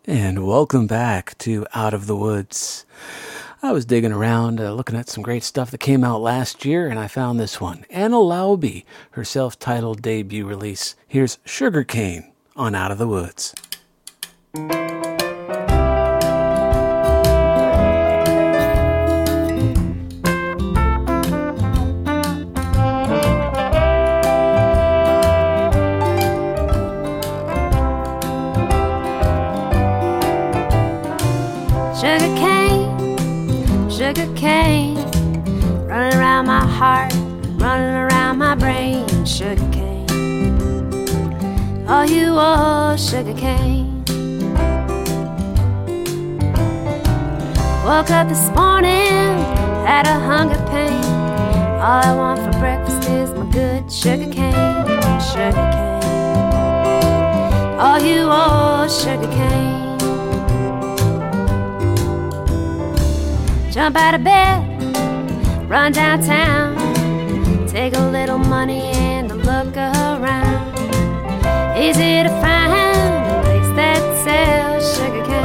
And welcome back to Out of the Woods. I was digging around, looking at some great stuff that came out last year, and I found this one. Anna Laube, her self-titled debut release. Here's Sugarcane on Out of the Woods. Sugarcane, running around my heart, running around my brain. Sugarcane, oh you old sugarcane. Woke up this morning, had a hunger pain. All I want for breakfast is my good sugarcane. Sugarcane, oh you old sugarcane. Jump out of bed, run downtown, take a little money and a look around. Easy to find a place that sells sugarcane.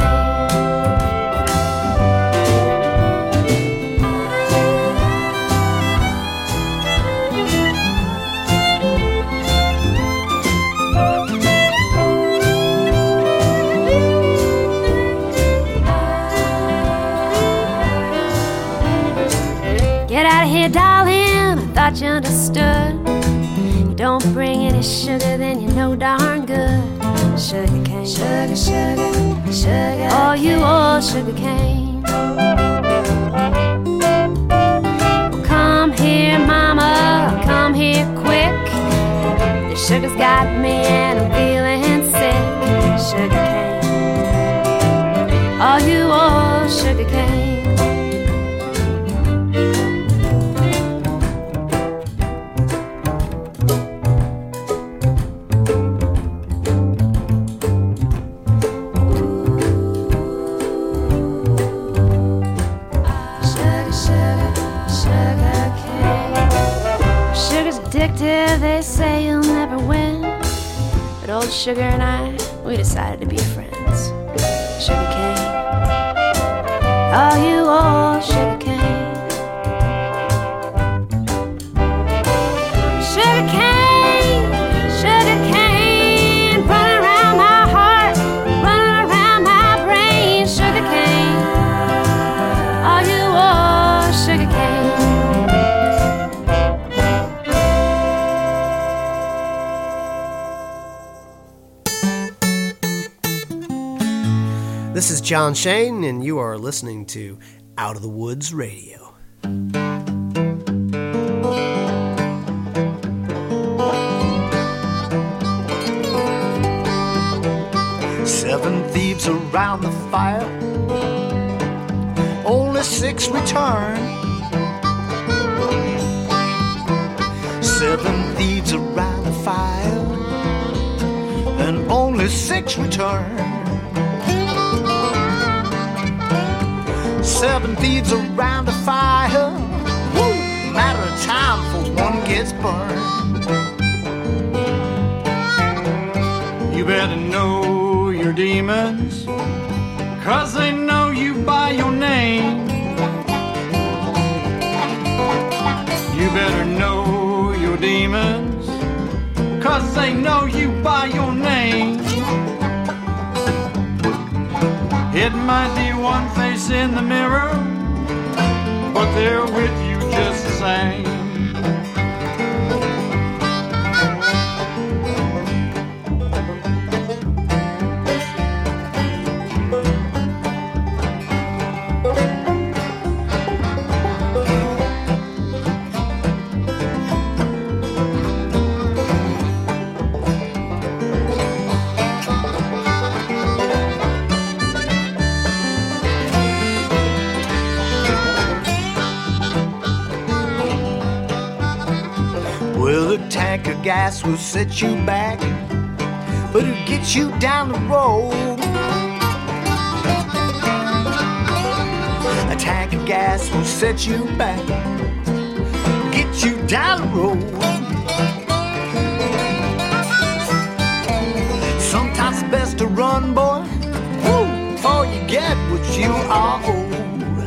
Get out of here, darling, I thought you understood. You don't bring any sugar, then you know darn good. Sugarcane, sugar, sugar, sugar. Oh, you old sugarcane. Well, come here, mama, come here quick. The sugar's got me and I'm feeling sick. Sugarcane, oh, you old sugarcane. They say you'll never win, but old Sugar and I, we decided to be friends. Sugarcane, oh you old sugarcane. Sugarcane, sugarcane, running around my heart, running around my brain. Sugarcane, oh you old sugarcane. This is John Shane, and you are listening to Out of the Woods Radio. Seven thieves around the fire, only 6 return. 7 thieves around the fire, and only 6 return. 7 thieves around the fire, woo, matter of time for one gets burned. You better know your demons, 'cause they know you by your name. You better know your demons, 'cause they know you by your name. It might be one face in the mirror, but they're with you just the same. Well, a tank of gas will set you back, but it'll get you down the road. A tank of gas will set you back, get you down the road. Sometimes it's best to run, boy. Woo! you are old.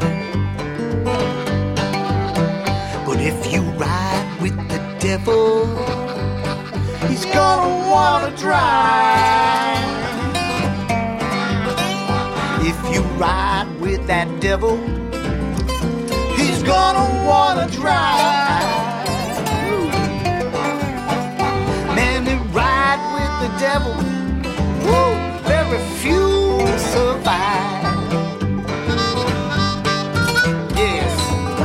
But if you ride with the devil, he's gonna wanna drive. If you ride with that devil, he's gonna wanna drive. Man, who ride with the devil, woo, very few survive. Yes.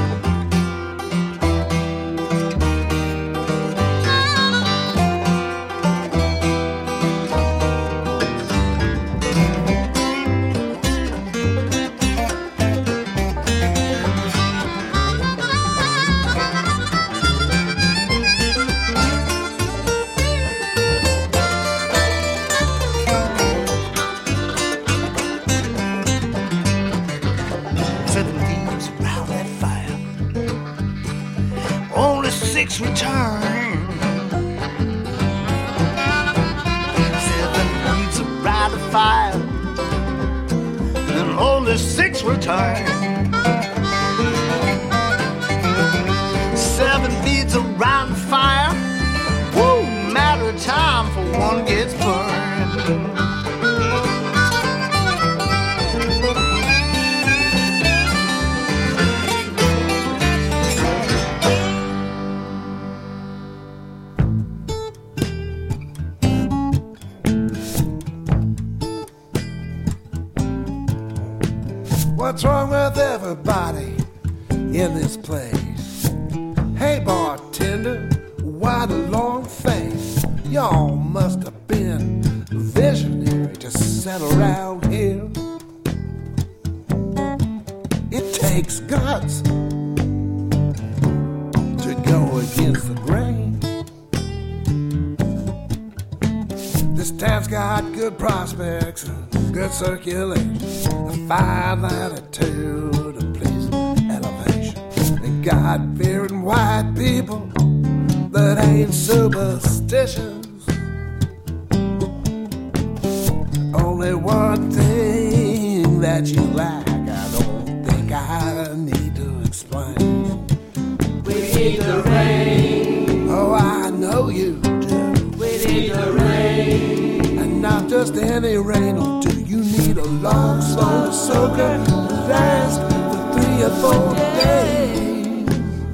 Return. 7 weeks around the fire, and only 6 return. 7 beats around the fire, woo, matter of time for one gets burned. What's wrong with everybody in this place? Hey bartender, why the long face? Y'all must have been visionary to settle around here. It takes guts to go against the grain. This town's got good prospects, good circulation, a fine latitude, a pleasing elevation. And God-fearing white people that ain't superstitious. Only one thing that you lack, I don't think I need to explain. We need the rain. Oh, I know you do. We need the rain. And not just any rain will do. You need a long, slow soaker to last for 3 or 4 days.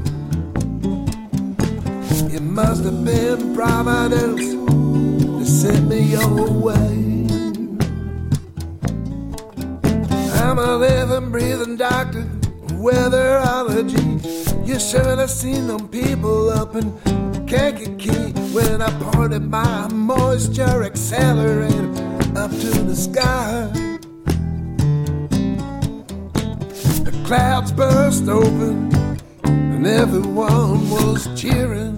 It must have been Providence to send me your way. I'm a living, breathing doctor, weatherology. You should have seen them people up in Kankakee when I pointed my moisture accelerator up to the sky. The clouds burst open and everyone was cheering.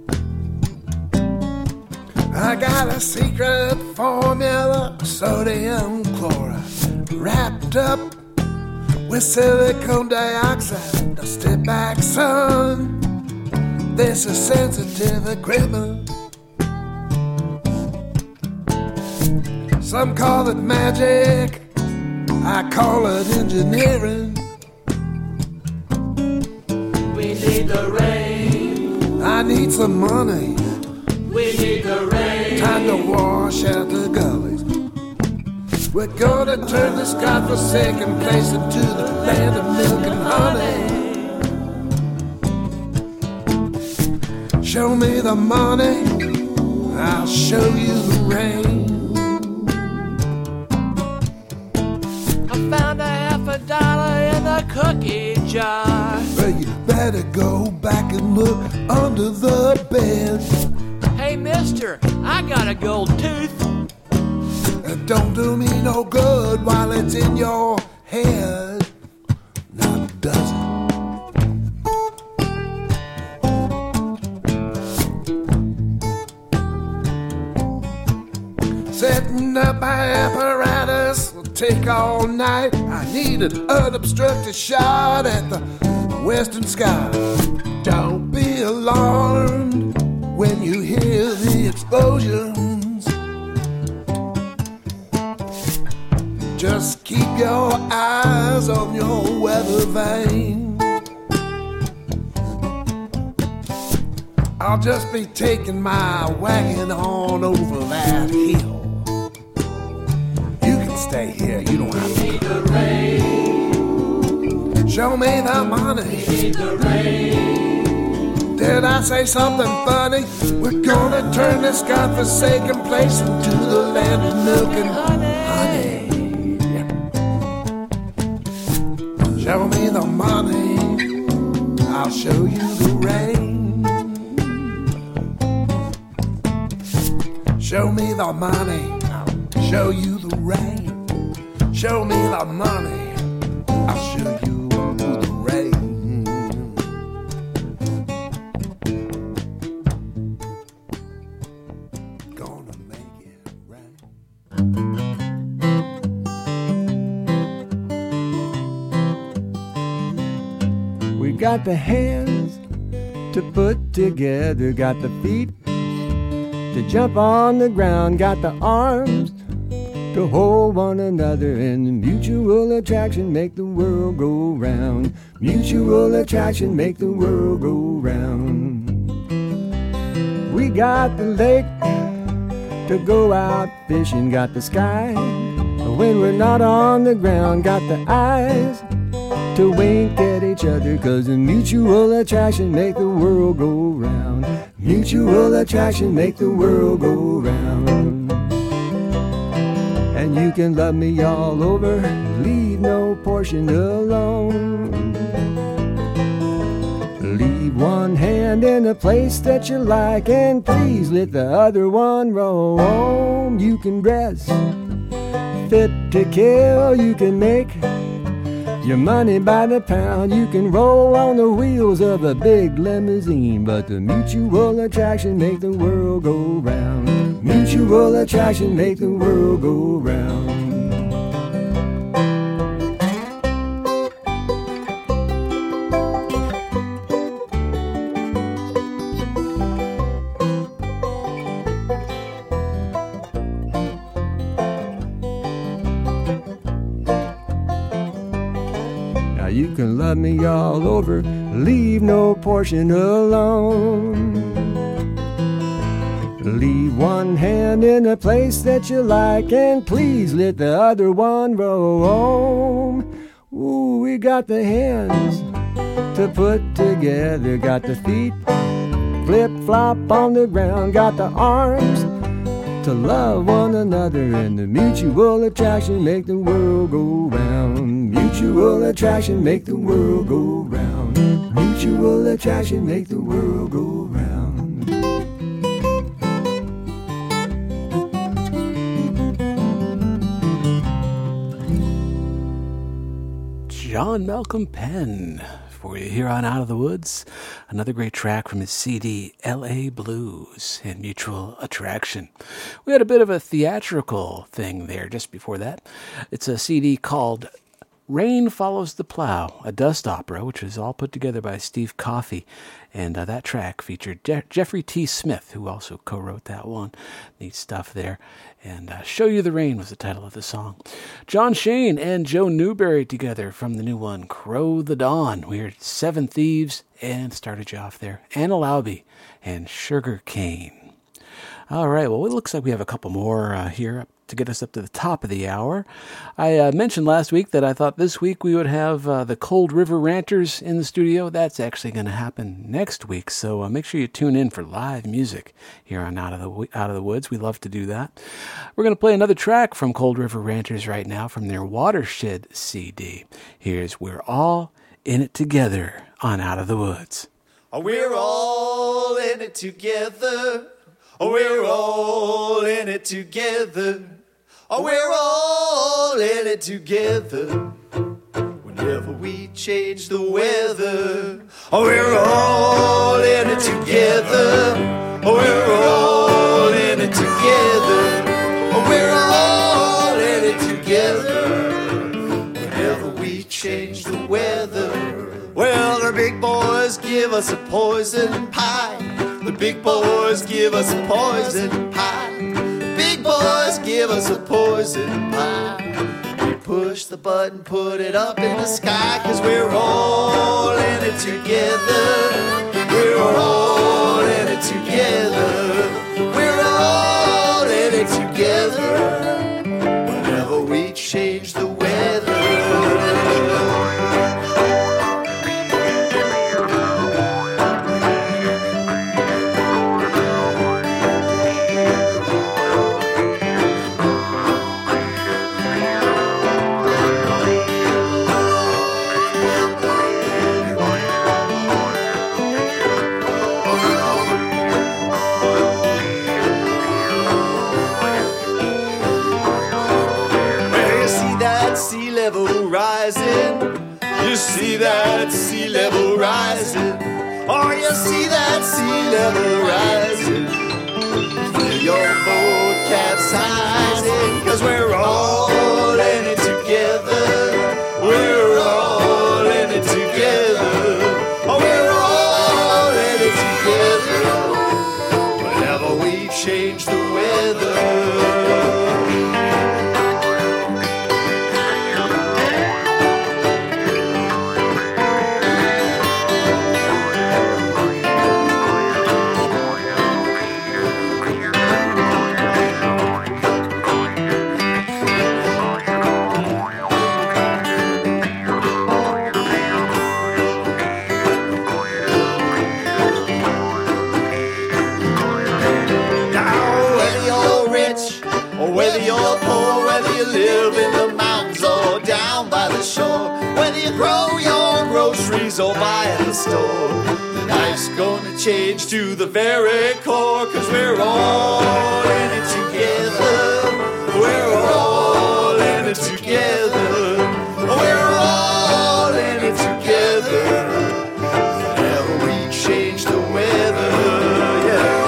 I got a secret formula, sodium chloride, wrapped up with silicone dioxide. Now step back, son. This is sensitive equipment. Some call it magic, I call it engineering. We need the rain. I need some money. We need the rain. Time to wash out the gullies. We're gonna turn this godforsaken place into the land of milk and honey. Show me the money, I'll show you the rain. I found $50 in the cookie jar. Well, you better go back and look under the bed. Hey mister, I got a gold tooth. It don't do me no good while it's in your head. Now does it? Setting up my apparatus will take all night. I need an unobstructed shot at the western sky. Don't be alarmed when you hear the explosions. Just keep your eyes on your weather vane. I'll just be taking my wagon on over that hill. You can stay here, you don't have to. We need the rain. Show me the money. We need the rain. Did I say something funny? We're gonna turn this godforsaken place into the land of milk and honey. Show me the money, I'll show you the rain. Show me the money, I'll show you the rain. Show me the money, I'll show you the rain. Gonna make it rain. We got the hands to put together, got the feet to jump on the ground, got the arms to hold one another, and the mutual attraction make the world go round. Mutual attraction make the world go round. We got the lake to go out fishing, got the sky when we're not on the ground, got the eyes to wink at each other, 'cause the mutual attraction make the world go round. Mutual attraction make the world go round. And you can love me all over, leave no portion alone. Leave one hand in a place that you like, and please let the other one roam. You can dress fit to kill, you can make your money by the pound, you can roll on the wheels of a big limousine, but the mutual attraction make the world go round. Mutual attraction make the world go round. You can love me all over, leave no portion alone. Leave one hand in a place that you like, and please let the other one roam. Ooh, we got the hands to put together, got the feet flip-flop on the ground, got the arms to love one another, and the mutual attraction make the world go round. Mutual attraction make the world go round. Mutual attraction make the world go round. John Malcolm Penn for you here on Out of the Woods. Another great track from his CD, L.A. Blues and Mutual Attraction. We had a bit of a theatrical thing there just before that. It's a CD called Rain Follows the Plow, a dust opera, which was all put together by Steve Coffey. And that track featured Jeffrey T. Smith, who also co-wrote that one. Neat stuff there. And Show You the Rain was the title of the song. John Shane and Joe Newberry together from the new one, Crow the Dawn. We heard Seven Thieves and started you off there. Anna Laube and Sugar Cane. All right, well, it looks like we have a couple more here to get us up to the top of the hour. I mentioned last week that I thought this week we would have the Cold River Ranters in the studio. That's actually going to happen next week, so make sure you tune in for live music here on Out of the Woods. We love to do that. We're going to play another track from Cold River Ranters right now from their Watershed CD. Here's We're All in It Together on Out of the Woods. We're all in it together. We're all in it together. We're all in it together. Whenever we change the weather, we're all in it together. We're all in it together. We're all in it together. Whenever we change the weather. Well, the big boys give us a poison pie. The big boys give us a poison pie. Big boys give us a poison pie. push the button, put it up in the sky, 'cause we're all in it together. We're all in it together. We're all in it together. Whenever we change the weather. You see that sea level rising. Oh, you see that sea level rising. Feel your boat capsizing. 'Cause we're all in it together. We're all in it together. Oh, we're all in it together. Whenever we change the weather. Whether you're poor, whether you live in the mountains or down by the shore, whether you grow your groceries or buy at the store, life's gonna change to the very core, 'cause we're all in it together. We're all in it together. We're all in it together. Whenever we change the weather, yeah.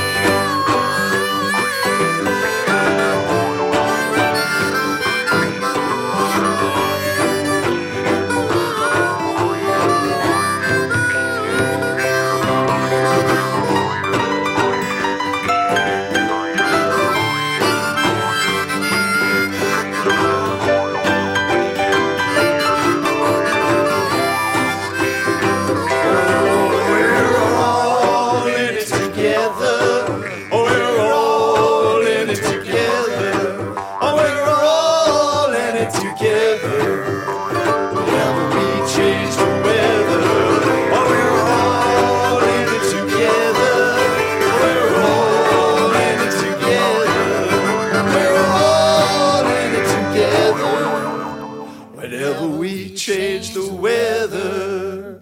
Change the weather.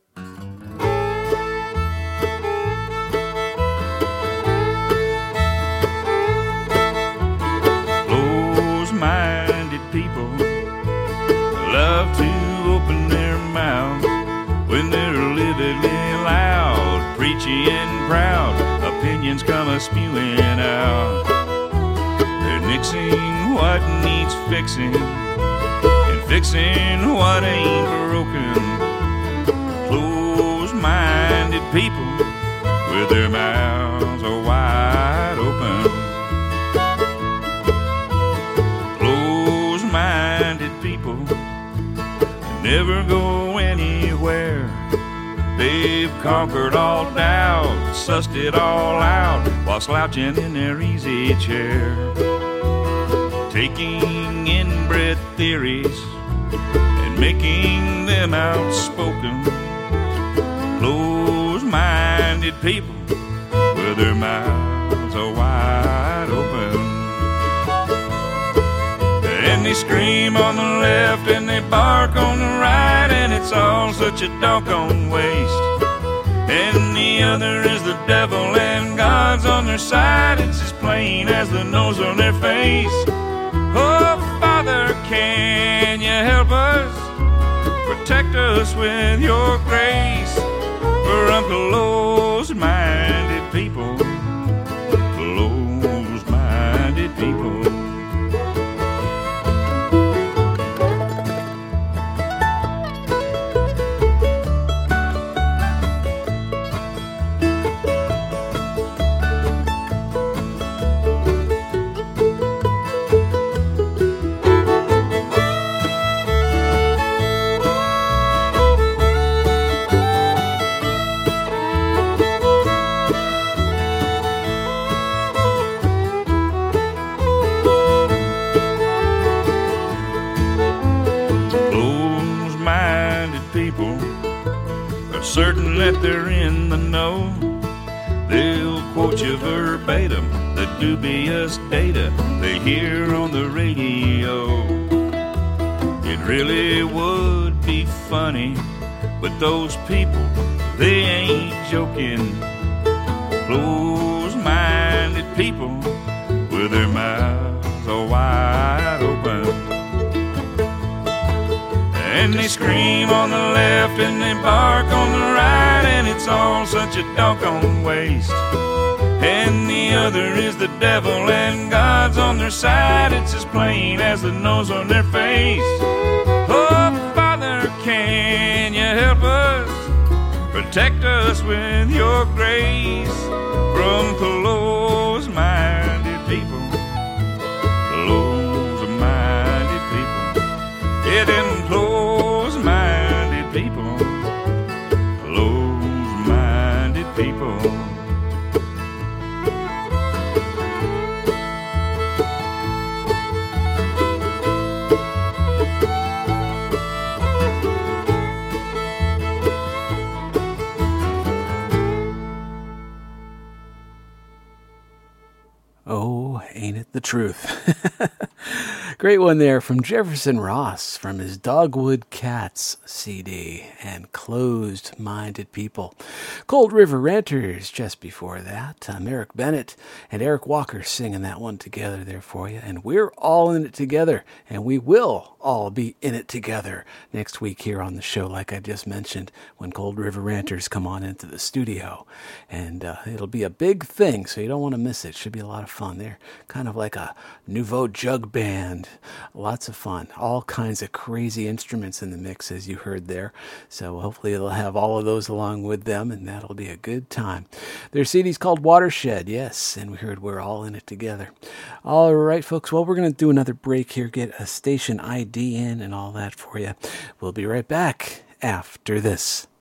Close-minded people love to open their mouth when they're living loud, preachy and proud. Opinions come a-spewing out. They're nixing what needs fixing, fixing what ain't broken. Close-minded people with their mouths are wide open. Close-minded people never go anywhere. They've conquered all doubt, sussed it all out while slouching in their easy chair, taking inbred theories and making them outspoken. Close-minded people with their mouths are wide open. And they scream on the left and they bark on the right, and it's all such a doggone waste. And the other is the devil and God's on their side. It's as plain as the nose on their face. Oh, Father, can you help us? Protect us with your grace. For close-minded people, close-minded people. certain that they're in the know. They'll quote you verbatim the dubious data they hear on the radio. It really would be funny, but those people, they ain't joking. Close-minded people with their mouths all wide open. And they scream on the left and they bark on the right, and it's all such a doggone waste. And the other is the devil and God's on their side. It's as plain as the nose on their face. Oh, Father, can you help us? Protect us with your grace from close-minded people. Close-minded people. Yeah, them close-minded people. Close-minded people. Oh, ain't it the truth? Great one there from Jefferson Ross from his Dogwood Cats CD and Closed-Minded People. Cold River Ranters just before that. Merrick Bennett and Eric Walker singing that one together there for you. And we're all in it together, and we will all be in it together next week here on the show, like I just mentioned, when Cold River Ranters come on into the studio. And it'll be a big thing, so you don't want to miss it. Should be a lot of fun. They're kind of like a nouveau jug band. Lots of fun. All kinds of crazy instruments in the mix, as you heard there. So hopefully they'll have all of those along with them, and that'll be a good time. Their CD's called Watershed, yes, and we heard we're all in it together. All right, folks, well, we're going to do another break here, get a station ID in and all that for you. We'll be right back after this.